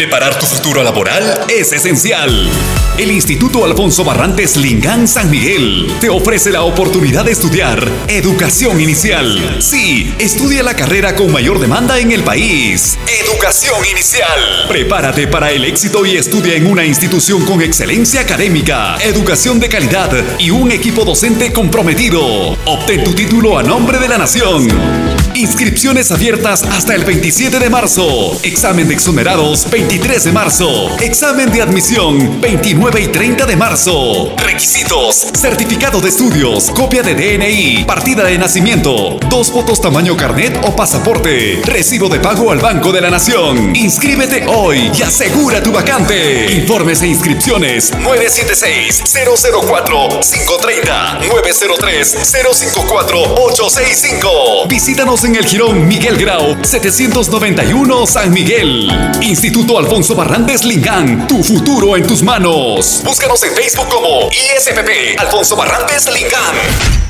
Preparar tu futuro laboral es esencial. El Instituto Alfonso Barrantes Lingán San Miguel te ofrece la oportunidad de estudiar educación inicial. Sí, estudia la carrera con mayor demanda en el país. Educación inicial. Prepárate para el éxito y estudia en una institución con excelencia académica, educación de calidad y un equipo docente comprometido. Obtén tu título a nombre de la nación. Inscripciones abiertas hasta el 27 de marzo. Examen de exonerados 23 de marzo. Examen de admisión 29 y 30 de marzo. Requisitos: certificado de estudios, copia de DNI, partida de nacimiento, 2 fotos tamaño carnet o pasaporte, recibo de pago al Banco de la Nación. Inscríbete hoy y asegura tu vacante. Informes e inscripciones 976-004-530, 903-054-865. Visítanos en el Jirón Miguel Grau 791 San Miguel. Instituto Alfonso Barrantes Lingán, tu futuro en tus manos. Búscanos en Facebook como ISPP Alfonso Barrantes Lingán.